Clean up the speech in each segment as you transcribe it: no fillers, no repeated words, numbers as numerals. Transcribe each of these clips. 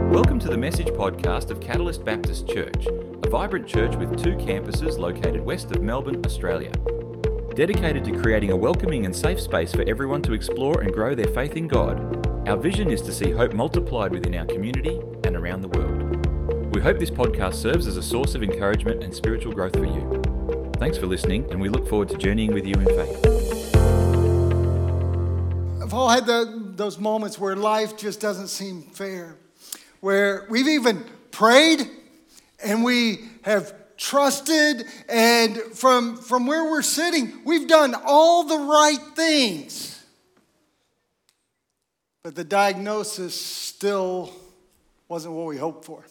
Welcome to the Message podcast of Catalyst Baptist Church, a vibrant church with 2 campuses located west of Melbourne, Australia. Dedicated to creating a welcoming and safe space for everyone to explore and grow their faith in God, our vision is to see hope multiplied within our community and around the world. We hope this podcast serves as a source of encouragement and spiritual growth for you. Thanks for listening, and we look forward to journeying with you in faith. I've all had those moments where life just doesn't seem fair, where we've even prayed and we have trusted, and from where we're sitting, we've done all the right things. But the diagnosis still wasn't what we hoped for.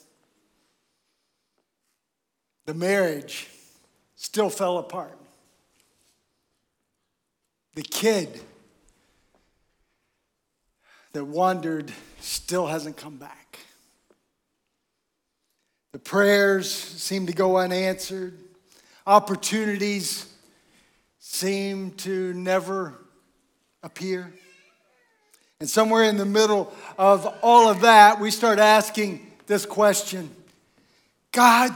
The marriage still fell apart. The kid that wandered still hasn't come back. The prayers seem to go unanswered. Opportunities seem to never appear. And somewhere in the middle of all of that, we start asking this question: God,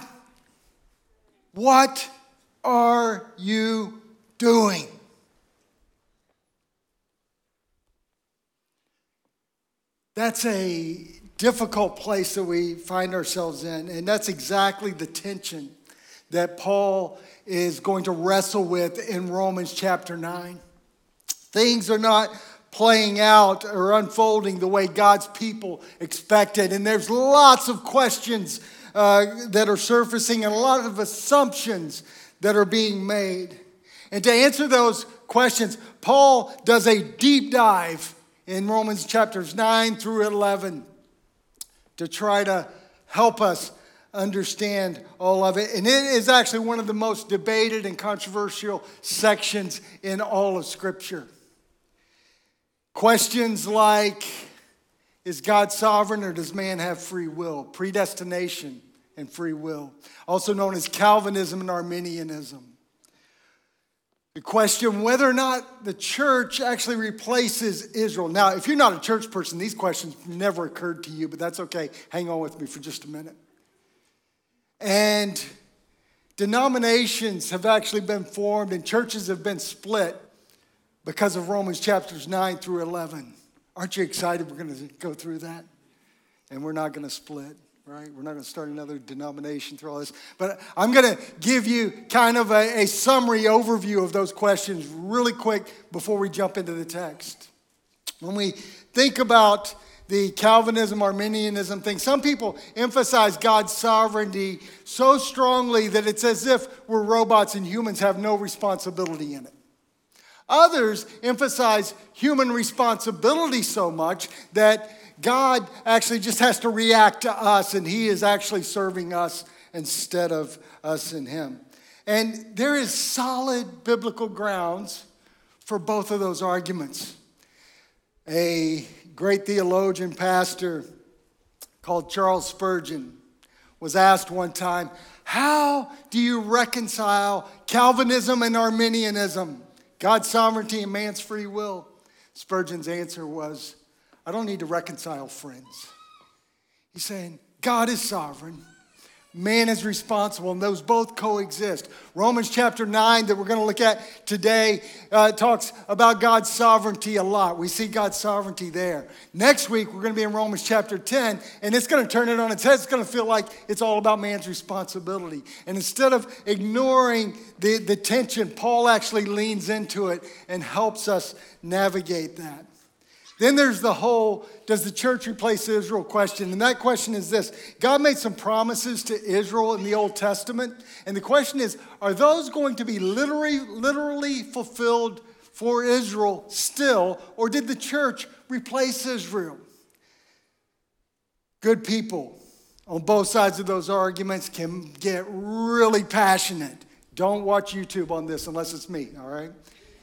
what are you doing? That's a difficult place that we find ourselves in, and that's exactly the tension that Paul is going to wrestle with in Romans chapter 9. Things are not playing out or unfolding the way God's people expected, and there's lots of questions that are surfacing and a lot of assumptions that are being made. And to answer those questions, Paul does a deep dive in Romans chapters 9 through 11 to try to help us understand all of it. And it is actually one of the most debated and controversial sections in all of Scripture. Questions like, is God sovereign or does man have free will? Predestination and free will, also known as Calvinism and Arminianism. The question whether or not the church actually replaces Israel. Now, if you're not a church person, these questions never occurred to you, but that's okay. Hang on with me for just a minute. And denominations have actually been formed and churches have been split because of Romans chapters 9 through 11. Aren't you excited we're going to go through that? And we're not going to split. Right? We're not going to start another denomination through all this. But I'm going to give you kind of a summary overview of those questions really quick before we jump into the text. When we think about the Calvinism, Arminianism thing, some people emphasize God's sovereignty so strongly that it's as if we're robots and humans have no responsibility in it. Others emphasize human responsibility so much that God actually just has to react to us, and he is actually serving us instead of us and him. And there is solid biblical grounds for both of those arguments. A great theologian pastor called Charles Spurgeon was asked one time, how do you reconcile Calvinism and Arminianism, God's sovereignty and man's free will? Spurgeon's answer was, I don't need to reconcile, friends. He's saying God is sovereign, man is responsible, and those both coexist. Romans chapter 9 that we're going to look at today talks about God's sovereignty a lot. We see God's sovereignty there. Next week, we're going to be in Romans chapter 10, and it's going to turn it on its head. It's going to feel like it's all about man's responsibility. And instead of ignoring the tension, Paul actually leans into it and helps us navigate that. Then there's the whole, does the church replace Israel question? And that question is this. God made some promises to Israel in the Old Testament. And the question is, are those going to be literally fulfilled for Israel still? Or did the church replace Israel? Good people on both sides of those arguments can get really passionate. Don't watch YouTube on this unless it's me, all right?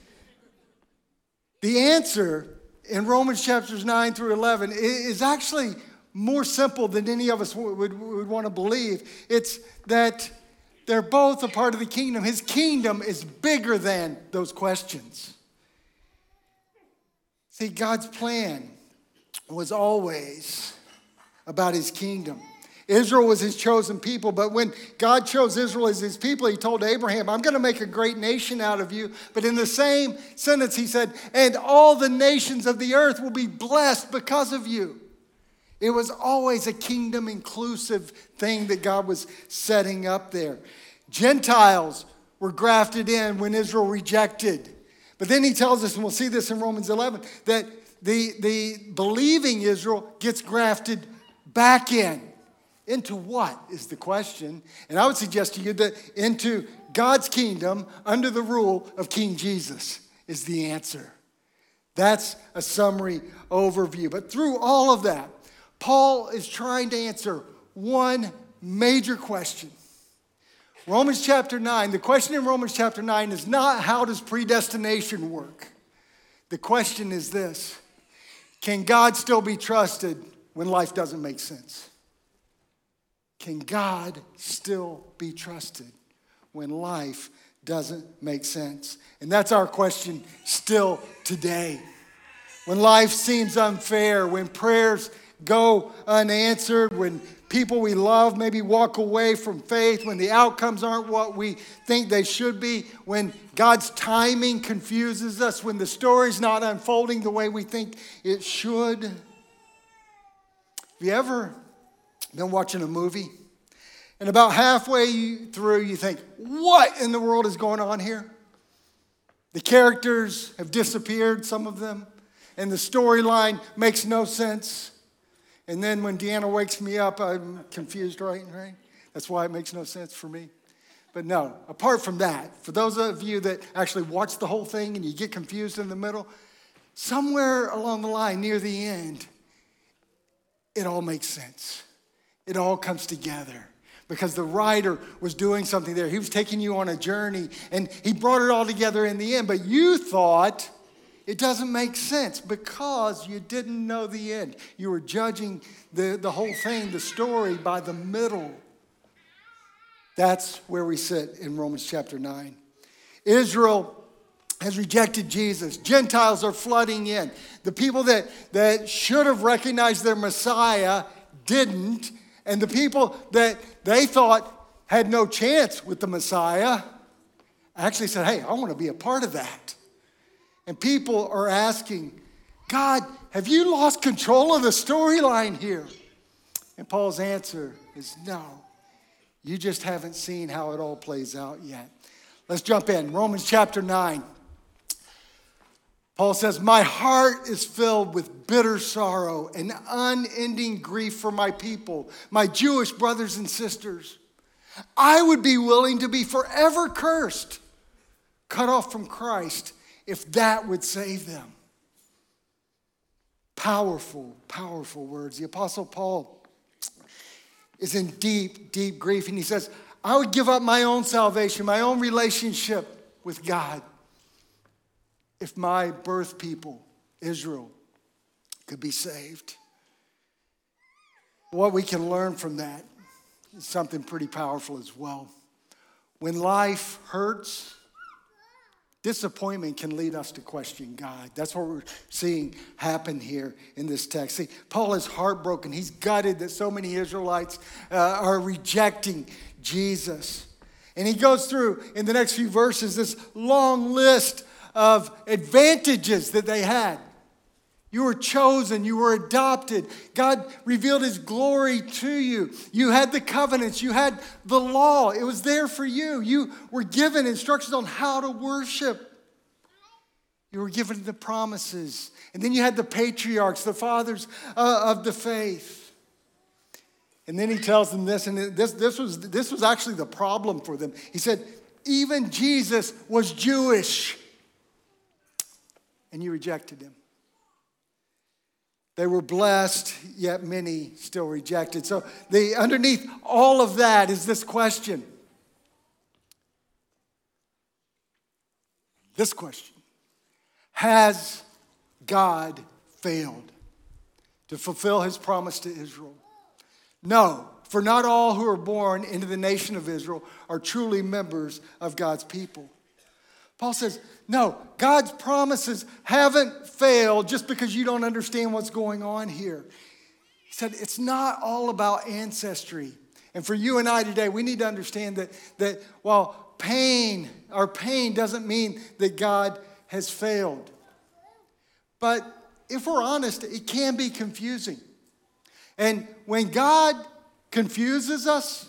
The answer in Romans chapters 9 through 11 is actually more simple than any of us would want to believe. It's that they're both a part of the kingdom. His kingdom is bigger than those questions. See, God's plan was always about his kingdom. Israel was his chosen people, but when God chose Israel as his people, he told Abraham, I'm going to make a great nation out of you. But in the same sentence, he said, and all the nations of the earth will be blessed because of you. It was always a kingdom inclusive thing that God was setting up there. Gentiles were grafted in when Israel rejected. But then he tells us, and we'll see this in Romans 11, that the believing Israel gets grafted back in. Into what is the question? And I would suggest to you that into God's kingdom under the rule of King Jesus is the answer. That's a summary overview. But through all of that, Paul is trying to answer one major question. Romans chapter 9, the question in Romans chapter 9 is not how does predestination work? The question is this: can God still be trusted when life doesn't make sense? Can God still be trusted when life doesn't make sense? And that's our question still today. When life seems unfair, when prayers go unanswered, when people we love maybe walk away from faith, when the outcomes aren't what we think they should be, when God's timing confuses us, when the story's not unfolding the way we think it should. Have you ever been watching a movie and about halfway through you think, what in the world is going on here? The characters have disappeared, some of them, and the storyline makes no sense. And then when Deanna wakes me up, I'm confused, right? That's why it makes no sense for me. But no, apart from that, for those of you that actually watch the whole thing and you get confused in the middle, somewhere along the line near the end, it all makes sense. It all comes together because the writer was doing something there. He was taking you on a journey and he brought it all together in the end. But you thought it doesn't make sense because you didn't know the end. You were judging the whole thing, the story, by the middle. That's where we sit in Romans chapter 9. Israel has rejected Jesus. Gentiles are flooding in. The people that should have recognized their Messiah didn't. And the people that they thought had no chance with the Messiah actually said, hey, I want to be a part of that. And people are asking, God, have you lost control of the storyline here? And Paul's answer is no. You just haven't seen how it all plays out yet. Let's jump in. Romans chapter 9. Paul says, my heart is filled with bitter sorrow and unending grief for my people, my Jewish brothers and sisters. I would be willing to be forever cursed, cut off from Christ, if that would save them. Powerful, powerful words. The Apostle Paul is in deep, deep grief. And he says, I would give up my own salvation, my own relationship with God, if my birth people, Israel, could be saved. What we can learn from that is something pretty powerful as well. When life hurts, disappointment can lead us to question God. That's what we're seeing happen here in this text. See, Paul is heartbroken. He's gutted that so many Israelites are rejecting Jesus. And he goes through, in the next few verses, this long list of advantages that they had. You were chosen. You were adopted. God revealed his glory to you. You had the covenants. You had the law. It was there for you. You were given instructions on how to worship. You were given the promises. And then you had the patriarchs, the fathers of the faith. And then he tells them this, and this was actually the problem for them. He said, even Jesus was Jewish, and you rejected him. They were blessed, yet many still rejected. So underneath all of that is this question. This question. Has God failed to fulfill his promise to Israel? No, for not all who are born into the nation of Israel are truly members of God's people. Paul says, no, God's promises haven't failed just because you don't understand what's going on here. He said, it's not all about ancestry. And for you and I today, we need to understand that while our pain doesn't mean that God has failed. But if we're honest, it can be confusing. And when God confuses us,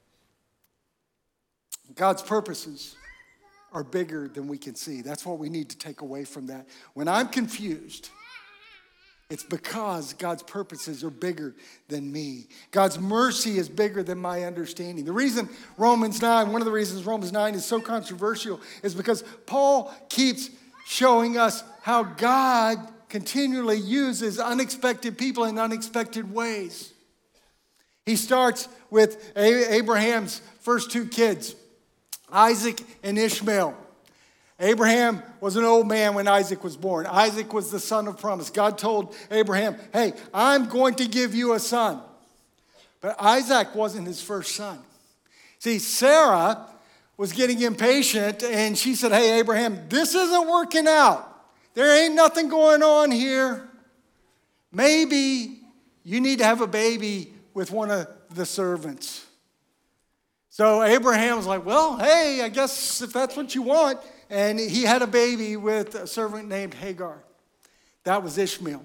God's purposes are bigger than we can see. That's what we need to take away from that. When I'm confused, it's because God's purposes are bigger than me. God's mercy is bigger than my understanding. The reason one of the reasons Romans 9 is so controversial is because Paul keeps showing us how God continually uses unexpected people in unexpected ways. He starts with Abraham's first two kids, Isaac and Ishmael. Abraham was an old man when Isaac was born. Isaac was the son of promise. God told Abraham, hey, I'm going to give you a son. But Isaac wasn't his first son. See, Sarah was getting impatient and she said, hey, Abraham, this isn't working out. There ain't nothing going on here. Maybe you need to have a baby with one of the servants. So Abraham was like, well, hey, I guess if that's what you want. And he had a baby with a servant named Hagar. That was Ishmael.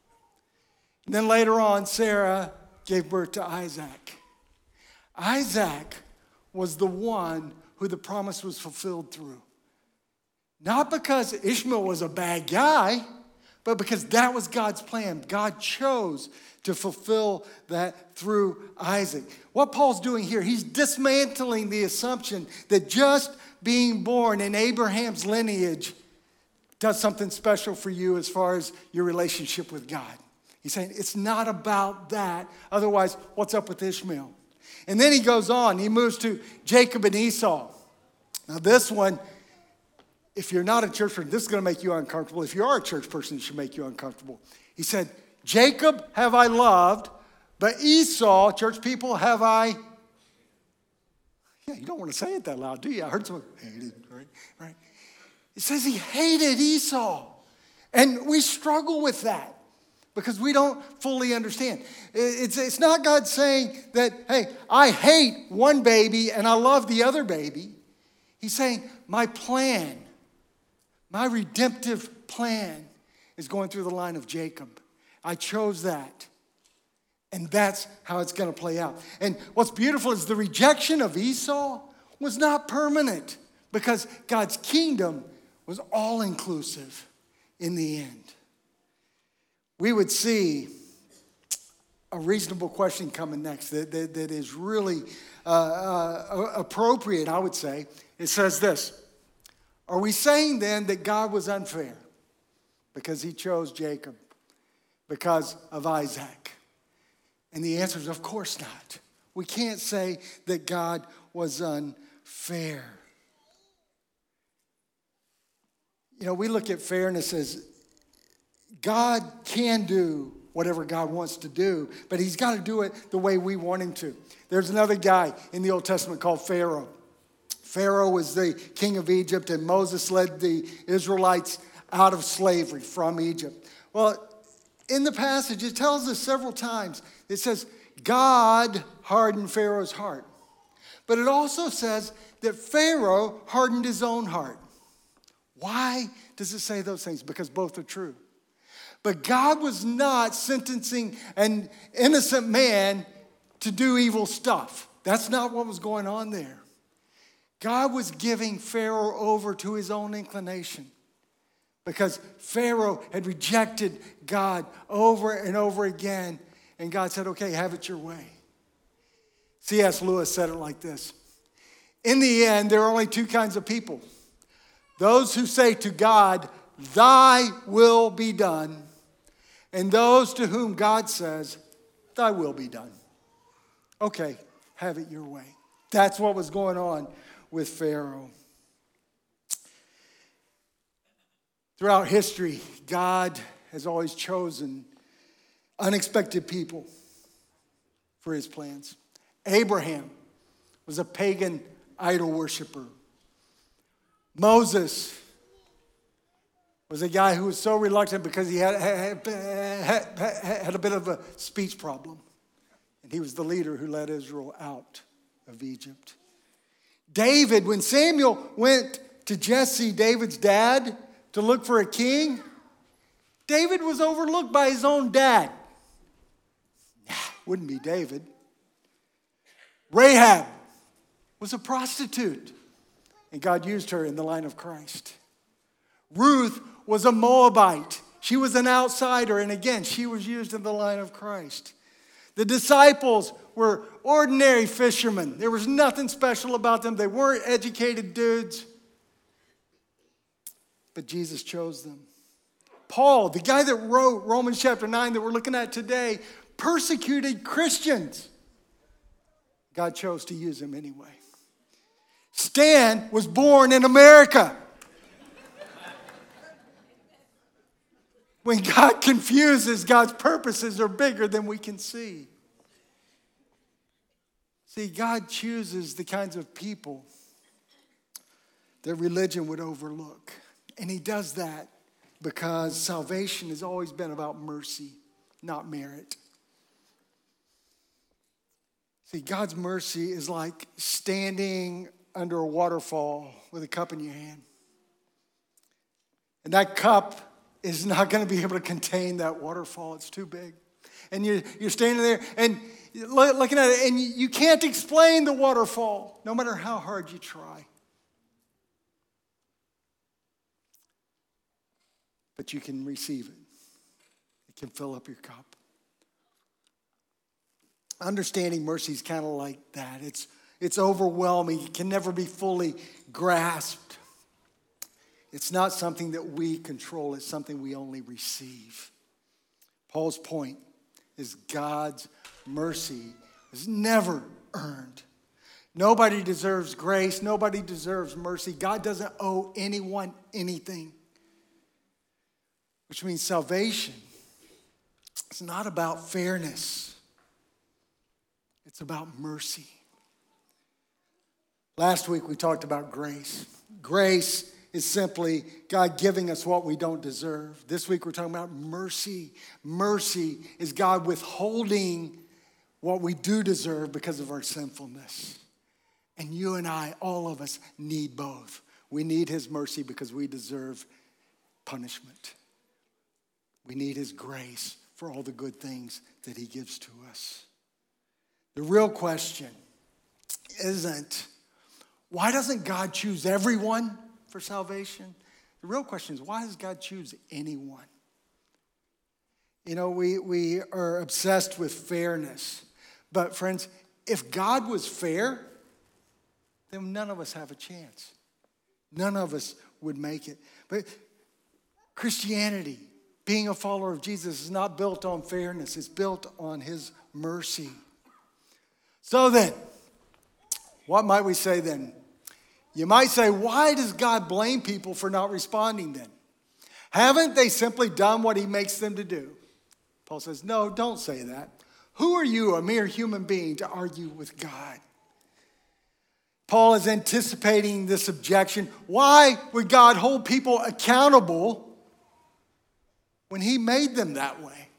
And then later on, Sarah gave birth to Isaac. Isaac was the one who the promise was fulfilled through. Not because Ishmael was a bad guy, but because that was God's plan. God chose to fulfill that through Isaac. What Paul's doing here, he's dismantling the assumption that just being born in Abraham's lineage does something special for you as far as your relationship with God. He's saying it's not about that. Otherwise, what's up with Ishmael? And then he goes on. He moves to Jacob and Esau. Now this one, if you're not a church person, this is going to make you uncomfortable. If you are a church person, it should make you uncomfortable. He said, Jacob have I loved, but Esau, church people, have I... Yeah, you don't want to say it that loud, do you? I heard someone hated, right? It says he hated Esau. And we struggle with that because we don't fully understand. It's not God saying that, hey, I hate one baby and I love the other baby. He's saying my plan, my redemptive plan is going through the line of Jacob. I chose that. And that's how it's going to play out. And what's beautiful is the rejection of Esau was not permanent because God's kingdom was all-inclusive in the end. We would see a reasonable question coming next that is really appropriate, I would say. It says this: are we saying then that God was unfair because he chose Jacob because of Isaac? And the answer is, of course not. We can't say that God was unfair. You know, we look at fairness as God can do whatever God wants to do, but he's got to do it the way we want him to. There's another guy in the Old Testament called Pharaoh. Pharaoh was the king of Egypt, and Moses led the Israelites out of slavery from Egypt. Well, in the passage, it tells us several times, it says, God hardened Pharaoh's heart. But it also says that Pharaoh hardened his own heart. Why does it say those things? Because both are true. But God was not sentencing an innocent man to do evil stuff. That's not what was going on there. God was giving Pharaoh over to his own inclination. Because Pharaoh had rejected God over and over again. And God said, okay, have it your way. C.S. Lewis said it like this: in the end, there are only two kinds of people. Those who say to God, thy will be done. And those to whom God says, thy will be done. Okay, have it your way. That's what was going on with Pharaoh. Throughout history, God has always chosen unexpected people for his plans. Abraham was a pagan idol worshiper. Moses was a guy who was so reluctant because he had a bit of a speech problem. And he was the leader who led Israel out of Egypt. David, when Samuel went to Jesse, David's dad, to look for a king, David was overlooked by his own dad. Wouldn't be David. Rahab was a prostitute, and God used her in the line of Christ. Ruth was a Moabite. She was an outsider, and again, she was used in the line of Christ. The disciples were ordinary fishermen. There was nothing special about them. They weren't educated dudes. But Jesus chose them. Paul, the guy that wrote Romans chapter 9 that we're looking at today, persecuted Christians. God chose to use him anyway. Stan was born in America. When God confuses, God's purposes are bigger than we can see. See, God chooses the kinds of people that religion would overlook. And he does that because salvation has always been about mercy, not merit. See, God's mercy is like standing under a waterfall with a cup in your hand. And that cup is not going to be able to contain that waterfall. It's too big. And you're standing there and looking at it, and you can't explain the waterfall, no matter how hard you try. But you can receive it. It can fill up your cup. Understanding mercy is kind of like that. It's overwhelming. It can never be fully grasped. It's not something that we control. It's something we only receive. Paul's point is God's mercy is never earned. Nobody deserves grace. Nobody deserves mercy. God doesn't owe anyone anything. Which means salvation, it's not about fairness. It's about mercy. Last week we talked about grace. Grace is simply God giving us what we don't deserve. This week we're talking about mercy. Mercy is God withholding what we do deserve because of our sinfulness. And you and I, all of us, need both. We need his mercy because we deserve punishment. We need his grace for all the good things that he gives to us. The real question isn't, why doesn't God choose everyone for salvation? The real question is, why does God choose anyone? You know, we are obsessed with fairness. But friends, if God was fair, then none of us have a chance. None of us would make it. But Christianity, being a follower of Jesus, is not built on fairness. It's built on his mercy. So then, what might we say then? You might say, why does God blame people for not responding then? Haven't they simply done what he makes them to do? Paul says, no, don't say that. Who are you, a mere human being, to argue with God? Paul is anticipating this objection. Why would God hold people accountable when he made them that way?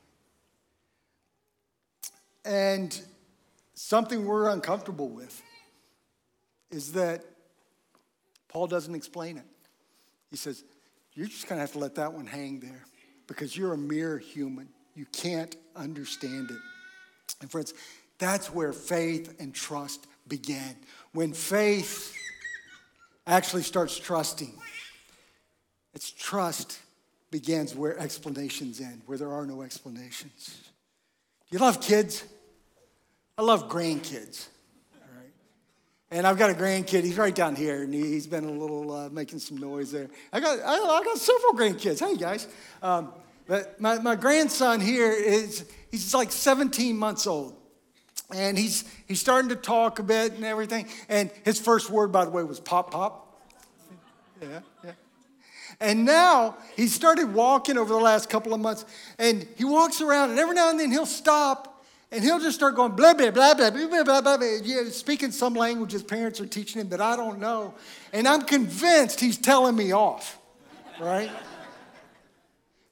And something we're uncomfortable with is that Paul doesn't explain it. He says, you're just going to have to let that one hang there because you're a mere human. You can't understand it. And friends, that's where faith and trust began. When faith actually starts trusting, its trust begins where explanations end, where there are no explanations. Do you love kids? I love grandkids. All right. And I've got a grandkid. He's right down here, and he's been a little making some noise there. I got several grandkids. Hey, guys. But my grandson here he's like 17 months old. And he's starting to talk a bit and everything. And his first word, by the way, was pop, pop. Yeah. And now he started walking over the last couple of months. And he walks around, and every now and then he'll stop. And he'll just start going blah, blah, blah, blah, blah, blah, blah, blah, speaking some language his parents are teaching him that I don't know. And I'm convinced he's telling me off, right?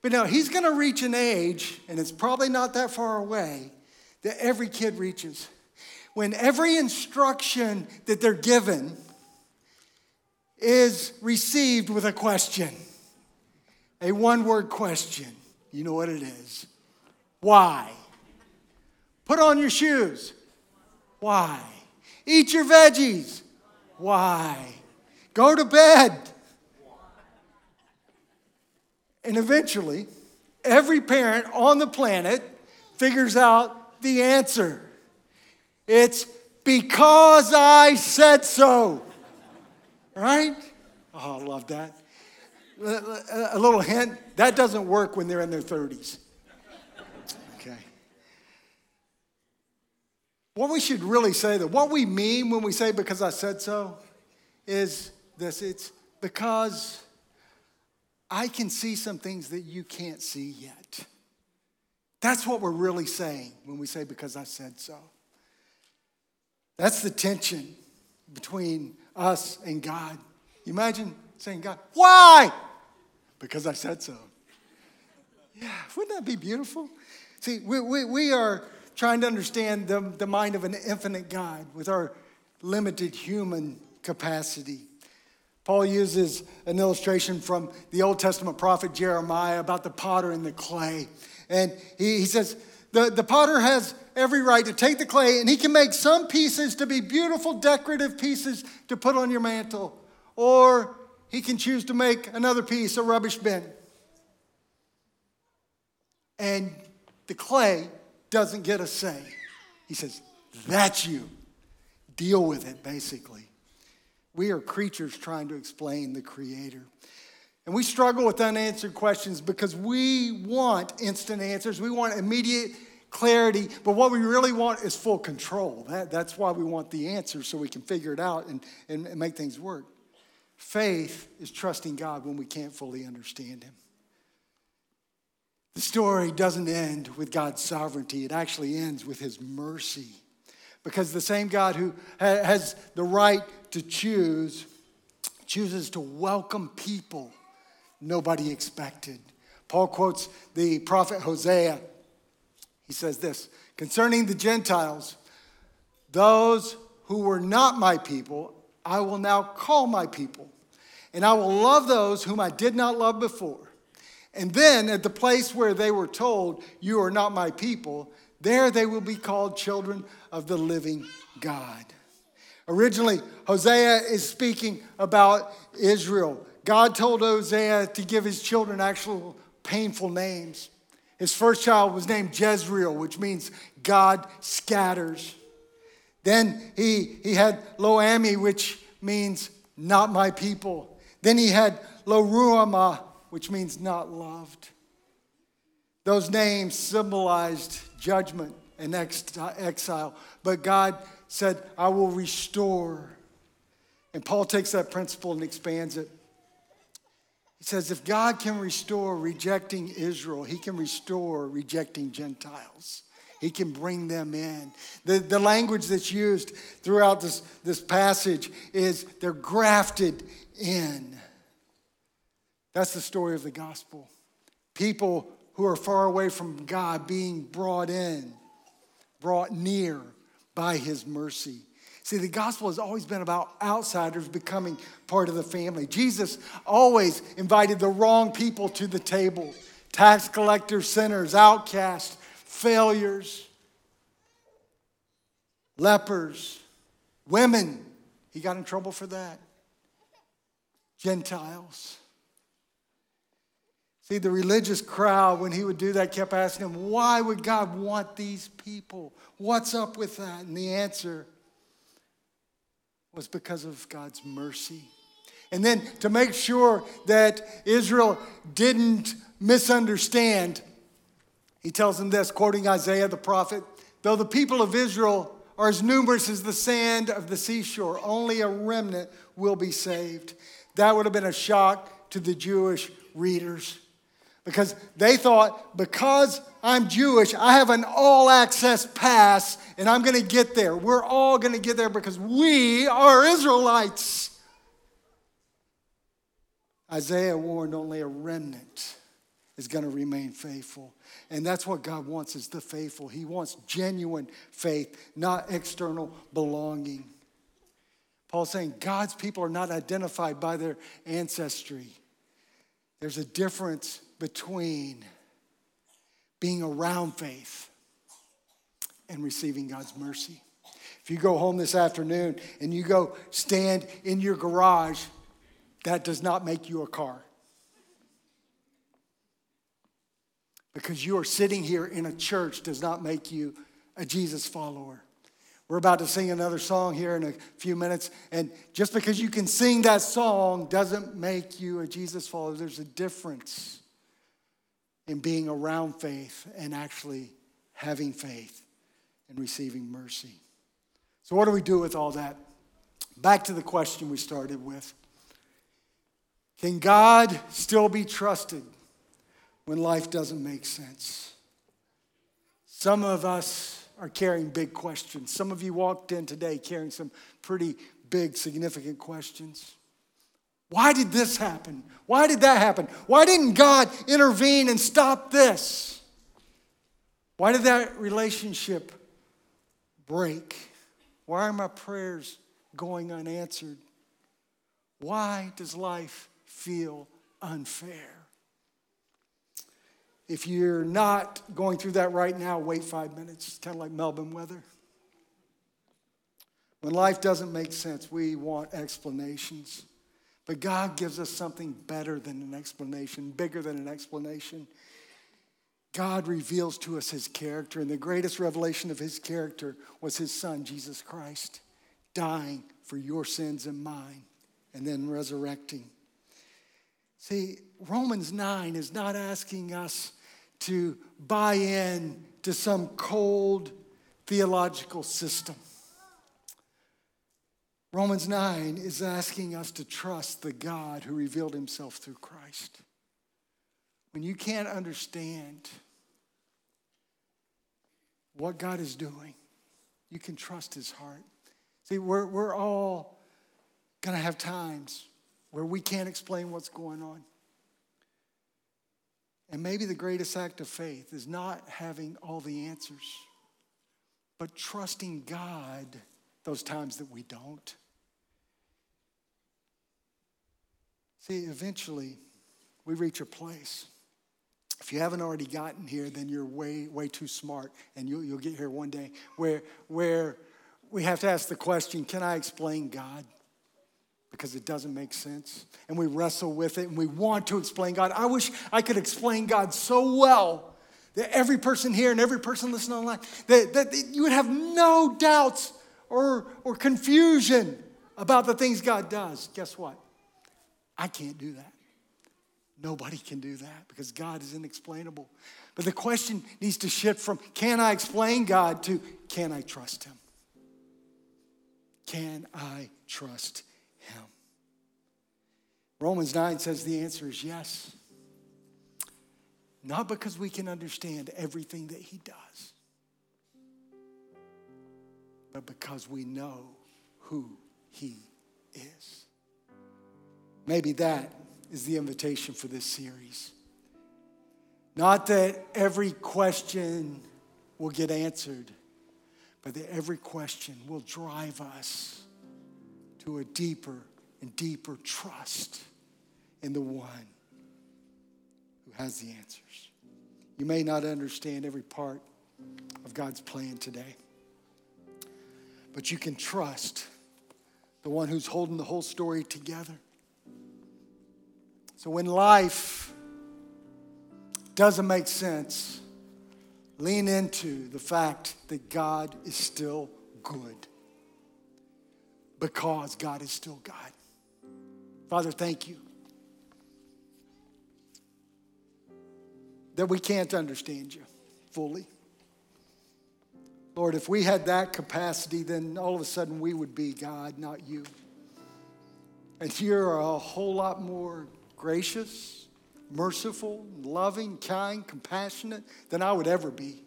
But now he's going to reach an age, and it's probably not that far away, that every kid reaches. When every instruction that they're given is received with a question, a one-word question. You know what it is. Why? Put on your shoes. Why? Eat your veggies. Why? Go to bed. And eventually, every parent on the planet figures out the answer. It's because I said so. Right? Oh, I love that. A little hint, that doesn't work when they're in their 30s. Okay. What we should really say, though, what we mean when we say because I said so, is this. It's because I can see some things that you can't see yet. That's what we're really saying when we say because I said so. That's the tension between us and God. You imagine saying, God, why? Because I said so. Yeah, wouldn't that be beautiful? See, we are trying to understand the mind of an infinite God with our limited human capacity. Paul uses an illustration from the Old Testament prophet Jeremiah about the potter and the clay. And he says, the potter has every right to take the clay, and he can make some pieces to be beautiful, decorative pieces to put on your mantle. Or he can choose to make another piece a rubbish bin. And the clay doesn't get a say. He says, that's you. Deal with it, basically. We are creatures trying to explain the Creator. And we struggle with unanswered questions because we want instant answers. We want immediate clarity. But what we really want is full control. That's why we want the answer, so we can figure it out and make things work. Faith is trusting God when we can't fully understand Him. The story doesn't end with God's sovereignty. It actually ends with His mercy. Because the same God who has the right to chooses to welcome people nobody expected. Paul quotes the prophet Hosea. He says this, concerning the Gentiles, those who were not my people, I will now call my people, and I will love those whom I did not love before. And then at the place where they were told, you are not my people, there they will be called children of the living God. Originally, Hosea is speaking about Israel. God told Hosea to give his children actual painful names. His first child was named Jezreel, which means God scatters. Then he had Lo-Ammi, which means not my people. Then he had Lo-Ruhamah, which means not loved. Those names symbolized judgment and exile. But God said, I will restore. And Paul takes that principle and expands it. He says, if God can restore rejecting Israel, He can restore rejecting Gentiles. He can bring them in. The language that's used throughout this passage is they're grafted in. That's the story of the gospel. People who are far away from God being brought in, brought near by His mercy. See, the gospel has always been about outsiders becoming part of the family. Jesus always invited the wrong people to the table. Tax collectors, sinners, outcasts, failures, lepers, women. He got in trouble for that. Gentiles. See, the religious crowd, when he would do that, kept asking him, why would God want these people? What's up with that? And the answer was because of God's mercy. And then to make sure that Israel didn't misunderstand, he tells them this, quoting Isaiah the prophet, though the people of Israel are as numerous as the sand of the seashore, only a remnant will be saved. That would have been a shock to the Jewish readers. Because they thought, because I'm Jewish, I have an all-access pass, and I'm going to get there. We're all going to get there because we are Israelites. Isaiah warned only a remnant is going to remain faithful. And that's what God wants, is the faithful. He wants genuine faith, not external belonging. Paul's saying God's people are not identified by their ancestry. There's a difference between being around faith and receiving God's mercy. If you go home this afternoon and you go stand in your garage, that does not make you a car. Because you are sitting here in a church does not make you a Jesus follower. We're about to sing another song here in a few minutes. And just because you can sing that song doesn't make you a Jesus follower. There's a difference in being around faith and actually having faith and receiving mercy. So what do we do with all that? Back to the question we started with. Can God still be trusted when life doesn't make sense? Some of us are carrying big questions. Some of you walked in today carrying some pretty big, significant questions. Why did this happen? Why did that happen? Why didn't God intervene and stop this? Why did that relationship break? Why are my prayers going unanswered? Why does life feel unfair? If you're not going through that right now, wait 5 minutes. It's kind of like Melbourne weather. When life doesn't make sense, we want explanations. But God gives us something better than an explanation, bigger than an explanation. God reveals to us his character, and the greatest revelation of his character was his son, Jesus Christ, dying for your sins and mine, and then resurrecting. See, Romans 9 is not asking us to buy in to some cold theological system. Romans 9 is asking us to trust the God who revealed himself through Christ. When you can't understand what God is doing, you can trust his heart. See, we're all going to have times where we can't explain what's going on. And maybe the greatest act of faith is not having all the answers, but trusting God those times that we don't. See, eventually, we reach a place. If you haven't already gotten here, then you're way, way too smart, and you'll get here one day, where we have to ask the question, can I explain God? Because it doesn't make sense. And we wrestle with it, and we want to explain God. I wish I could explain God so well that every person here and every person listening online, that you would have no doubts or confusion about the things God does. Guess what? I can't do that. Nobody can do that because God is inexplainable. But the question needs to shift from, can I explain God, to, can I trust him? Can I trust him? Romans 9 says the answer is yes. Not because we can understand everything that he does, but because we know who he is. Maybe that is the invitation for this series. Not that every question will get answered, but that every question will drive us to a deeper and deeper trust in the one who has the answers. You may not understand every part of God's plan today, but you can trust the one who's holding the whole story together. So when life doesn't make sense, lean into the fact that God is still good, because God is still God. Father, thank you that we can't understand you fully. Lord, if we had that capacity, then all of a sudden we would be God, not you. And you're a whole lot more gracious, merciful, loving, kind, compassionate than I would ever be,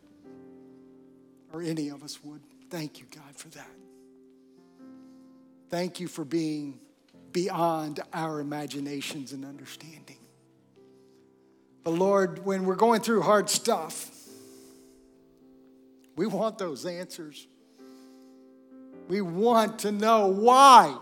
or any of us would. Thank you, God, for that. Thank you for being beyond our imaginations and understanding. But Lord, when we're going through hard stuff, we want those answers. We want to know why.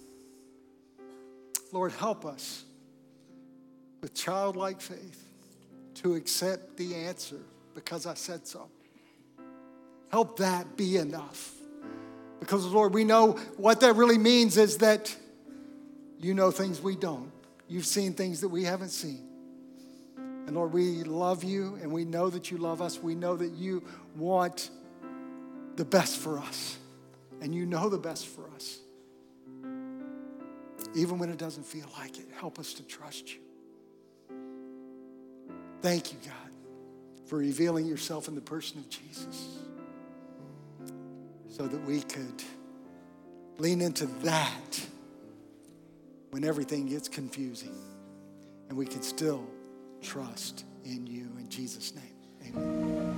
Lord, help us with childlike faith to accept the answer because I said so. Help that be enough. Because, Lord, we know what that really means is that you know things we don't. You've seen things that we haven't seen. And, Lord, we love you, and we know that you love us. We know that you want the best for us, and you know the best for us. Even when it doesn't feel like it, help us to trust you. Thank you, God, for revealing yourself in the person of Jesus so that we could lean into that when everything gets confusing, and we can still trust in you. In Jesus' name, amen.